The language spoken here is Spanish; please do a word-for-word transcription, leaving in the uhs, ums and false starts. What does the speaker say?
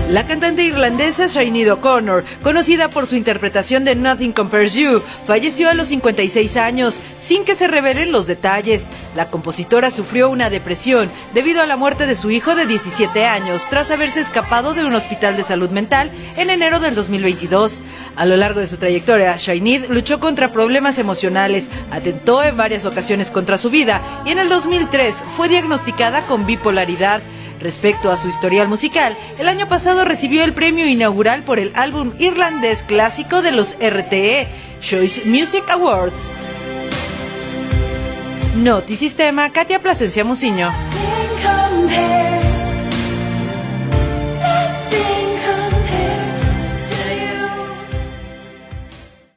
La cantante irlandesa Sinead O'Connor, conocida por su interpretación de Nothing Compares You, falleció a los cincuenta y seis años, sin que se revelen los detalles. La compositora sufrió una depresión debido a la muerte de su hijo de diecisiete años, tras haberse escapado de un hospital de salud mental en enero del dos mil veintidós. A lo largo de su trayectoria, Sinead luchó contra problemas emocionales, atentó en varias ocasiones contra su vida y en el dos mil tres fue diagnosticada con bipolaridad. Respecto a su historial musical, el año pasado recibió el premio inaugural por el álbum irlandés clásico de los R T E, Choice Music Awards. Notisistema, Katia Plasencia Muciño.